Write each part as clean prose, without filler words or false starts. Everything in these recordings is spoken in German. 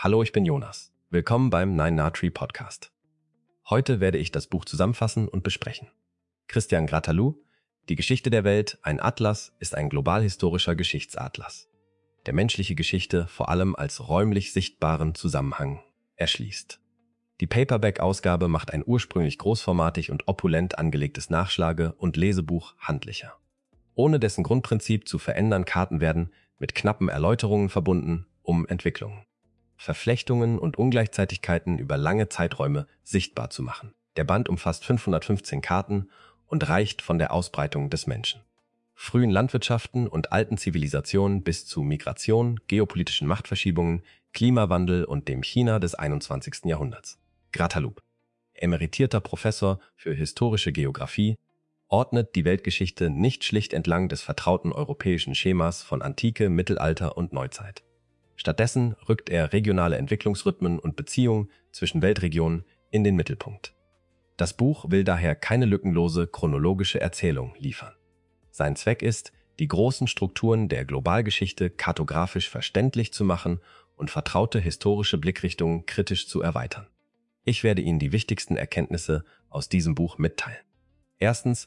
Hallo, ich bin Jonas. Willkommen beim Nine Tree Podcast. Heute werde ich das Buch zusammenfassen und besprechen. Christian Grattalou, Die Geschichte der Welt, ein Atlas, ist ein globalhistorischer Geschichtsatlas, der menschliche Geschichte vor allem als räumlich sichtbaren Zusammenhang erschließt. Die Paperback-Ausgabe macht ein ursprünglich großformatig und opulent angelegtes Nachschlage- und Lesebuch handlicher. Ohne dessen Grundprinzip zu verändern, Karten werden mit knappen Erläuterungen verbunden, um Entwicklungen, Verflechtungen und Ungleichzeitigkeiten über lange Zeiträume sichtbar zu machen. Der Band umfasst 515 Karten und reicht von der Ausbreitung des Menschen, frühen Landwirtschaften und alten Zivilisationen bis zu Migration, geopolitischen Machtverschiebungen, Klimawandel und dem China des 21. Jahrhunderts. Grattalou, emeritierter Professor für historische Geographie, ordnet die Weltgeschichte nicht schlicht entlang des vertrauten europäischen Schemas von Antike, Mittelalter und Neuzeit. Stattdessen rückt er regionale Entwicklungsrhythmen und Beziehungen zwischen Weltregionen in den Mittelpunkt. Das Buch will daher keine lückenlose chronologische Erzählung liefern. Sein Zweck ist, die großen Strukturen der Globalgeschichte kartografisch verständlich zu machen und vertraute historische Blickrichtungen kritisch zu erweitern. Ich werde Ihnen die wichtigsten Erkenntnisse aus diesem Buch mitteilen. Erstens,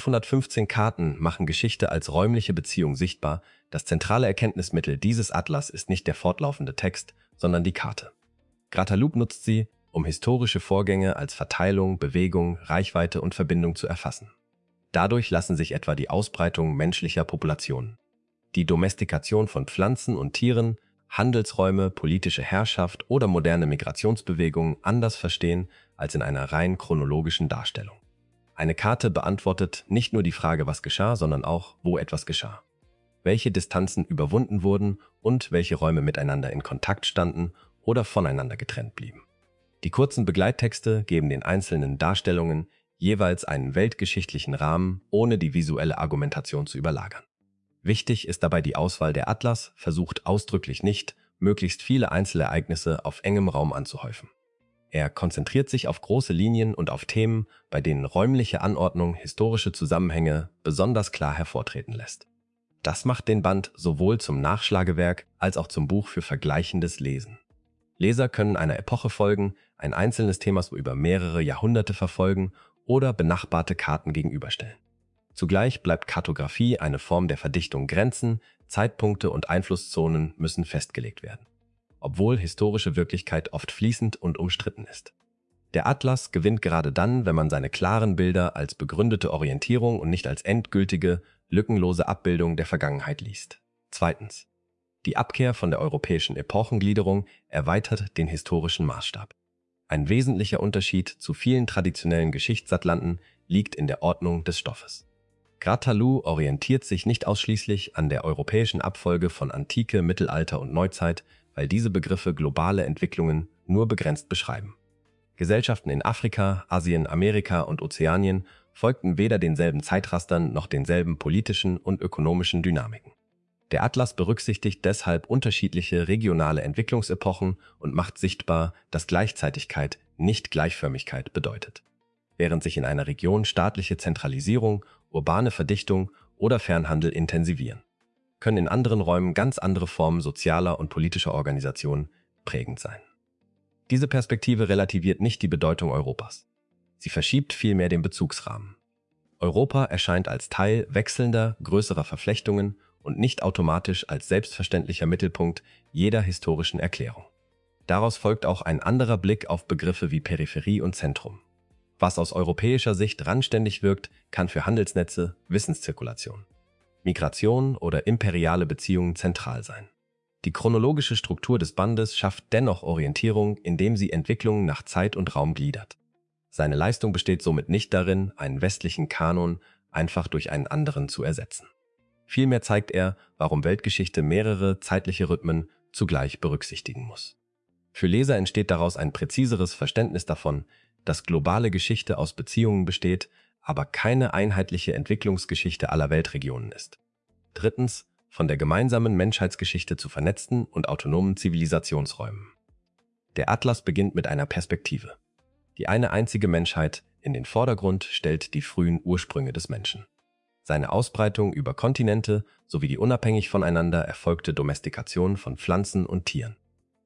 515 Karten machen Geschichte als räumliche Beziehung sichtbar. Das zentrale Erkenntnismittel dieses Atlas ist nicht der fortlaufende Text, sondern die Karte. Grattalou nutzt sie, um historische Vorgänge als Verteilung, Bewegung, Reichweite und Verbindung zu erfassen. Dadurch lassen sich etwa die Ausbreitung menschlicher Populationen, die Domestikation von Pflanzen und Tieren, Handelsräume, politische Herrschaft oder moderne Migrationsbewegungen anders verstehen als in einer rein chronologischen Darstellung. Eine Karte beantwortet nicht nur die Frage, was geschah, sondern auch, wo etwas geschah, welche Distanzen überwunden wurden und welche Räume miteinander in Kontakt standen oder voneinander getrennt blieben. Die kurzen Begleittexte geben den einzelnen Darstellungen jeweils einen weltgeschichtlichen Rahmen, ohne die visuelle Argumentation zu überlagern. Wichtig ist dabei die Auswahl. Der Atlas versucht ausdrücklich nicht, möglichst viele Einzelereignisse auf engem Raum anzuhäufen. Er konzentriert sich auf große Linien und auf Themen, bei denen räumliche Anordnung historische Zusammenhänge besonders klar hervortreten lässt. Das macht den Band sowohl zum Nachschlagewerk als auch zum Buch für vergleichendes Lesen. Leser können einer Epoche folgen, ein einzelnes Thema über mehrere Jahrhunderte verfolgen oder benachbarte Karten gegenüberstellen. Zugleich bleibt Kartografie eine Form der Verdichtung. Grenzen, Zeitpunkte und Einflusszonen müssen festgelegt werden, obwohl historische Wirklichkeit oft fließend und umstritten ist. Der Atlas gewinnt gerade dann, wenn man seine klaren Bilder als begründete Orientierung und nicht als endgültige, lückenlose Abbildung der Vergangenheit liest. Zweitens. Die Abkehr von der europäischen Epochengliederung erweitert den historischen Maßstab. Ein wesentlicher Unterschied zu vielen traditionellen Geschichtsatlanten liegt in der Ordnung des Stoffes. Grattalou orientiert sich nicht ausschließlich an der europäischen Abfolge von Antike, Mittelalter und Neuzeit, weil diese Begriffe globale Entwicklungen nur begrenzt beschreiben. Gesellschaften in Afrika, Asien, Amerika und Ozeanien folgten weder denselben Zeitrastern noch denselben politischen und ökonomischen Dynamiken. Der Atlas berücksichtigt deshalb unterschiedliche regionale Entwicklungsepochen und macht sichtbar, dass Gleichzeitigkeit nicht Gleichförmigkeit bedeutet. Während sich in einer Region staatliche Zentralisierung, urbane Verdichtung oder Fernhandel intensivieren, können in anderen Räumen ganz andere Formen sozialer und politischer Organisation prägend sein. Diese Perspektive relativiert nicht die Bedeutung Europas. Sie verschiebt vielmehr den Bezugsrahmen. Europa erscheint als Teil wechselnder, größerer Verflechtungen und nicht automatisch als selbstverständlicher Mittelpunkt jeder historischen Erklärung. Daraus folgt auch ein anderer Blick auf Begriffe wie Peripherie und Zentrum. Was aus europäischer Sicht randständig wirkt, kann für Handelsnetze, Wissenszirkulation, Migration oder imperiale Beziehungen zentral sein. Die chronologische Struktur des Bandes schafft dennoch Orientierung, indem sie Entwicklungen nach Zeit und Raum gliedert. Seine Leistung besteht somit nicht darin, einen westlichen Kanon einfach durch einen anderen zu ersetzen. Vielmehr zeigt er, warum Weltgeschichte mehrere zeitliche Rhythmen zugleich berücksichtigen muss. Für Leser entsteht daraus ein präziseres Verständnis davon, dass globale Geschichte aus Beziehungen besteht, aber keine einheitliche Entwicklungsgeschichte aller Weltregionen ist. Drittens, von der gemeinsamen Menschheitsgeschichte zu vernetzten und autonomen Zivilisationsräumen. Der Atlas beginnt mit einer Perspektive. Die eine einzige Menschheit in den Vordergrund stellt die frühen Ursprünge des Menschen. Seine Ausbreitung über Kontinente sowie die unabhängig voneinander erfolgte Domestikation von Pflanzen und Tieren.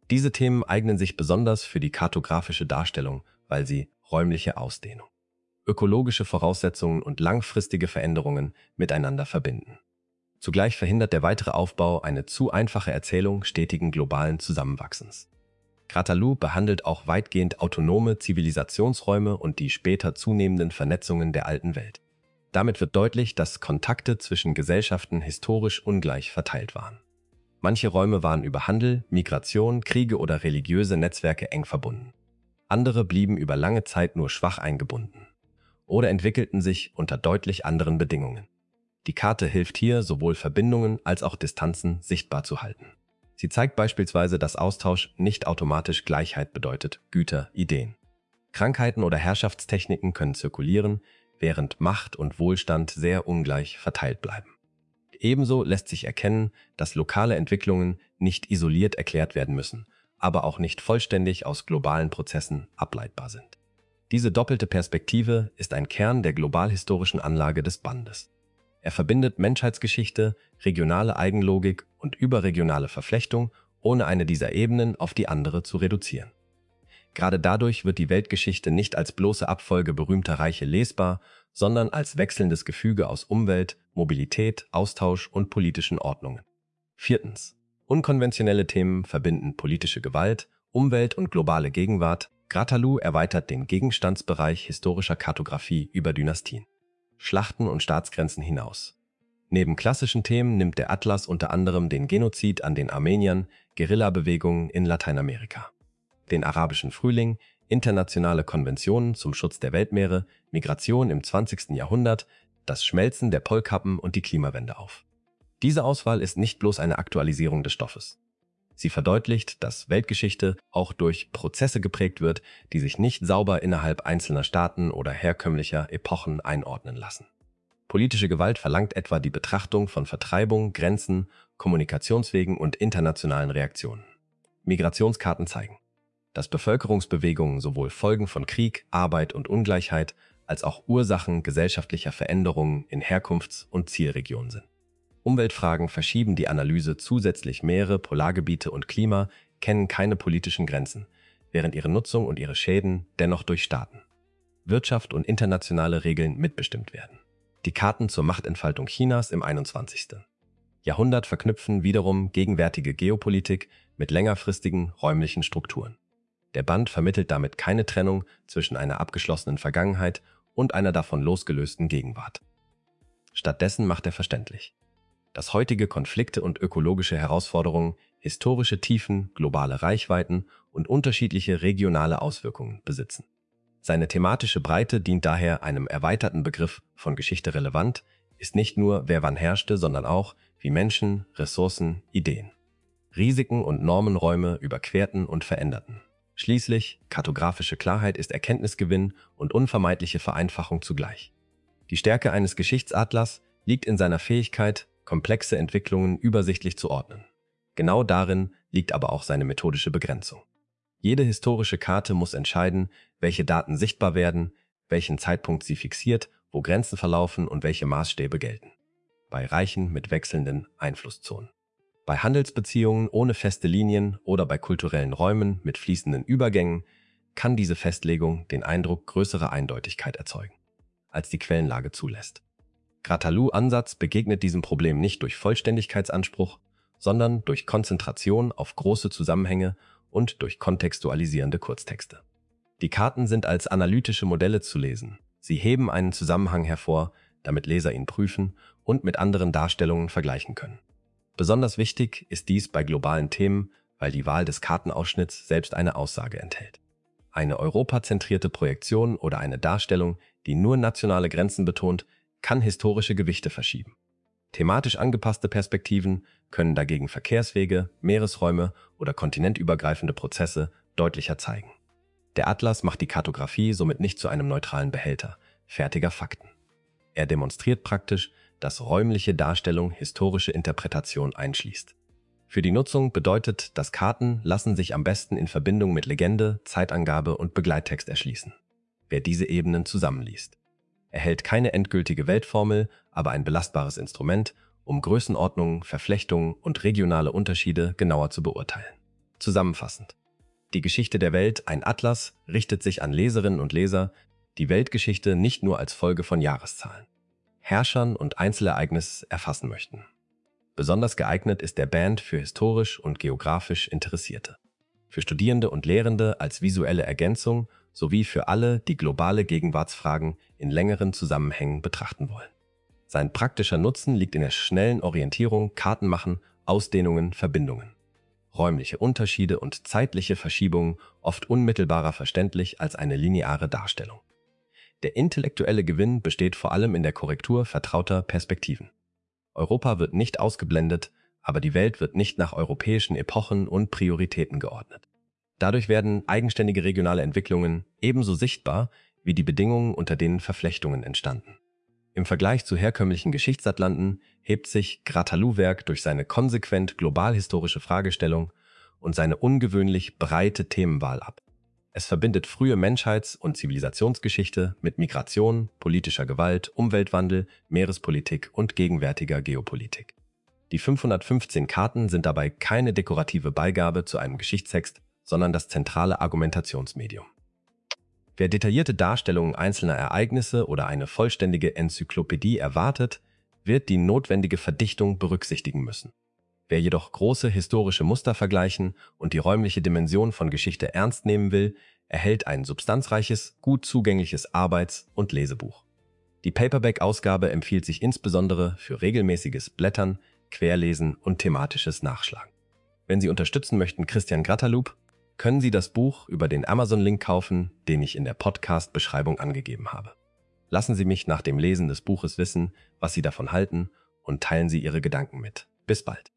Diese Themen eignen sich besonders für die kartografische Darstellung, weil sie räumliche Ausdehnung, ökologische Voraussetzungen und langfristige Veränderungen miteinander verbinden. Zugleich verhindert der weitere Aufbau eine zu einfache Erzählung stetigen globalen Zusammenwachsens. Gratalu behandelt auch weitgehend autonome Zivilisationsräume und die später zunehmenden Vernetzungen der alten Welt. Damit wird deutlich, dass Kontakte zwischen Gesellschaften historisch ungleich verteilt waren. Manche Räume waren über Handel, Migration, Kriege oder religiöse Netzwerke eng verbunden. Andere blieben über lange Zeit nur schwach eingebunden oder entwickelten sich unter deutlich anderen Bedingungen. Die Karte hilft hier, sowohl Verbindungen als auch Distanzen sichtbar zu halten. Sie zeigt beispielsweise, dass Austausch nicht automatisch Gleichheit bedeutet, Güter, Ideen. Krankheiten oder Herrschaftstechniken können zirkulieren, während Macht und Wohlstand sehr ungleich verteilt bleiben. Ebenso lässt sich erkennen, dass lokale Entwicklungen nicht isoliert erklärt werden müssen, aber auch nicht vollständig aus globalen Prozessen ableitbar sind. Diese doppelte Perspektive ist ein Kern der globalhistorischen Anlage des Bandes. Er verbindet Menschheitsgeschichte, regionale Eigenlogik und überregionale Verflechtung, ohne eine dieser Ebenen auf die andere zu reduzieren. Gerade dadurch wird die Weltgeschichte nicht als bloße Abfolge berühmter Reiche lesbar, sondern als wechselndes Gefüge aus Umwelt, Mobilität, Austausch und politischen Ordnungen. 4. Unkonventionelle Themen verbinden politische Gewalt, Umwelt und globale Gegenwart. Gratalu erweitert den Gegenstandsbereich historischer Kartografie über Dynastien, Schlachten und Staatsgrenzen hinaus. Neben klassischen Themen nimmt der Atlas unter anderem den Genozid an den Armeniern, Guerillabewegungen in Lateinamerika, den arabischen Frühling, internationale Konventionen zum Schutz der Weltmeere, Migration im 20. Jahrhundert, das Schmelzen der Polkappen und die Klimawende auf. Diese Auswahl ist nicht bloß eine Aktualisierung des Stoffes. Sie verdeutlicht, dass Weltgeschichte auch durch Prozesse geprägt wird, die sich nicht sauber innerhalb einzelner Staaten oder herkömmlicher Epochen einordnen lassen. Politische Gewalt verlangt etwa die Betrachtung von Vertreibung, Grenzen, Kommunikationswegen und internationalen Reaktionen. Migrationskarten zeigen, dass Bevölkerungsbewegungen sowohl Folgen von Krieg, Arbeit und Ungleichheit als auch Ursachen gesellschaftlicher Veränderungen in Herkunfts- und Zielregionen sind. Umweltfragen verschieben die Analyse zusätzlich. Meere, Polargebiete und Klima kennen keine politischen Grenzen, während ihre Nutzung und ihre Schäden dennoch durch Staaten, Wirtschaft und internationale Regeln mitbestimmt werden. Die Karten zur Machtentfaltung Chinas im 21. Jahrhundert verknüpfen wiederum gegenwärtige Geopolitik mit längerfristigen räumlichen Strukturen. Der Band vermittelt damit keine Trennung zwischen einer abgeschlossenen Vergangenheit und einer davon losgelösten Gegenwart. Stattdessen macht er verständlich, dass heutige Konflikte und ökologische Herausforderungen historische Tiefen, globale Reichweiten und unterschiedliche regionale Auswirkungen besitzen. Seine thematische Breite dient daher einem erweiterten Begriff von Geschichte. Relevant ist nicht nur, wer wann herrschte, sondern auch, wie Menschen, Ressourcen, Ideen, Risiken und Normenräume überquerten und veränderten. Schließlich, kartografische Klarheit ist Erkenntnisgewinn und unvermeidliche Vereinfachung zugleich. Die Stärke eines Geschichtsatlas liegt in seiner Fähigkeit, komplexe Entwicklungen übersichtlich zu ordnen. Genau darin liegt aber auch seine methodische Begrenzung. Jede historische Karte muss entscheiden, welche Daten sichtbar werden, welchen Zeitpunkt sie fixiert, wo Grenzen verlaufen und welche Maßstäbe gelten. Bei Reichen mit wechselnden Einflusszonen, bei Handelsbeziehungen ohne feste Linien oder bei kulturellen Räumen mit fließenden Übergängen kann diese Festlegung den Eindruck größerer Eindeutigkeit erzeugen, als die Quellenlage zulässt. Gratalus' Ansatz begegnet diesem Problem nicht durch Vollständigkeitsanspruch, sondern durch Konzentration auf große Zusammenhänge und durch kontextualisierende Kurztexte. Die Karten sind als analytische Modelle zu lesen. Sie heben einen Zusammenhang hervor, damit Leser ihn prüfen und mit anderen Darstellungen vergleichen können. Besonders wichtig ist dies bei globalen Themen, weil die Wahl des Kartenausschnitts selbst eine Aussage enthält. Eine europazentrierte Projektion oder eine Darstellung, die nur nationale Grenzen betont, kann historische Gewichte verschieben. Thematisch angepasste Perspektiven können dagegen Verkehrswege, Meeresräume oder kontinentübergreifende Prozesse deutlicher zeigen. Der Atlas macht die Kartografie somit nicht zu einem neutralen Behälter fertiger Fakten. Er demonstriert praktisch, dass räumliche Darstellung historische Interpretation einschließt. Für die Nutzung bedeutet, dass Karten lassen sich am besten in Verbindung mit Legende, Zeitangabe und Begleittext erschließen. Wer diese Ebenen zusammenliest, erhält keine endgültige Weltformel, aber ein belastbares Instrument, um Größenordnungen, Verflechtungen und regionale Unterschiede genauer zu beurteilen. Zusammenfassend. Die Geschichte der Welt, ein Atlas, richtet sich an Leserinnen und Leser, die Weltgeschichte nicht nur als Folge von Jahreszahlen, Herrschern und Einzelereignissen erfassen möchten. Besonders geeignet ist der Band für historisch und geografisch Interessierte, für Studierende und Lehrende als visuelle Ergänzung sowie für alle, die globale Gegenwartsfragen in längeren Zusammenhängen betrachten wollen. Sein praktischer Nutzen liegt in der schnellen Orientierung, Kartenmachen, Ausdehnungen, Verbindungen. Räumliche Unterschiede und zeitliche Verschiebungen oft unmittelbarer verständlich als eine lineare Darstellung. Der intellektuelle Gewinn besteht vor allem in der Korrektur vertrauter Perspektiven. Europa wird nicht ausgeblendet, aber die Welt wird nicht nach europäischen Epochen und Prioritäten geordnet. Dadurch werden eigenständige regionale Entwicklungen ebenso sichtbar wie die Bedingungen, unter denen Verflechtungen entstanden. Im Vergleich zu herkömmlichen Geschichtsatlanten hebt sich Grattalou-Werk durch seine konsequent global-historische Fragestellung und seine ungewöhnlich breite Themenwahl ab. Es verbindet frühe Menschheits- und Zivilisationsgeschichte mit Migration, politischer Gewalt, Umweltwandel, Meerespolitik und gegenwärtiger Geopolitik. Die 515 Karten sind dabei keine dekorative Beigabe zu einem Geschichtstext, sondern das zentrale Argumentationsmedium. Wer detaillierte Darstellungen einzelner Ereignisse oder eine vollständige Enzyklopädie erwartet, wird die notwendige Verdichtung berücksichtigen müssen. Wer jedoch große historische Muster vergleichen und die räumliche Dimension von Geschichte ernst nehmen will, erhält ein substanzreiches, gut zugängliches Arbeits- und Lesebuch. Die Paperback-Ausgabe empfiehlt sich insbesondere für regelmäßiges Blättern, Querlesen und thematisches Nachschlagen. Wenn Sie unterstützen möchten Christian Grattalou, können Sie das Buch über den Amazon-Link kaufen, den ich in der Podcast-Beschreibung angegeben habe. Lassen Sie mich nach dem Lesen des Buches wissen, was Sie davon halten, und teilen Sie Ihre Gedanken mit. Bis bald.